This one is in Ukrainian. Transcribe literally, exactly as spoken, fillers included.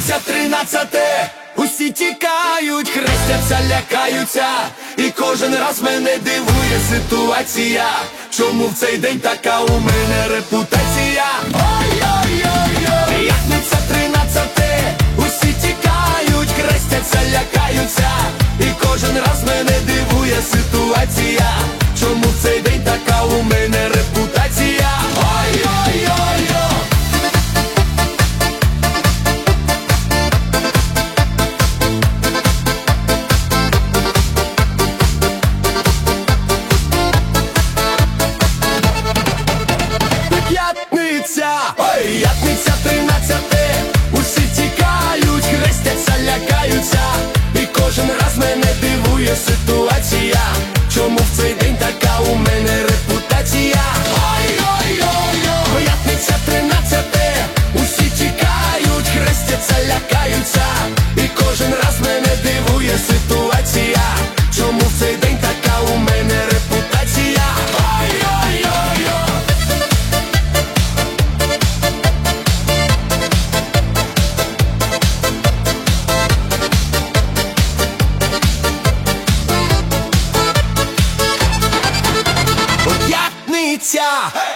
П'ятниця, тринадцяте, усі тікають, хрестяться, лякаються. І кожен раз мене дивує ситуація. Чому в цей день така у мене репутація? Ой-ой-ой-ой. П'ятниця, тринадцяте, усі тікають, хрестяться, лякаються. І кожен раз мене дивує ситуація. Чому в цей день така у мене репутація? Ой-ой-ой-ой. П'ятниця, ой, п'ятниця, тринадцяте, усі тікають, хрестяться, лякаються. І кожен раз мене дивує ситуація. Чому в цей день така у мене репутація? Ой-ой-ой-ой. П'ятниця, тринадцяте, усі тікають, хрестяться, лякаються. І кожен раз мене дивує ситуація. Чому в цей день така у мене репутація? Ой-ой-ой-ой. П'ятниця,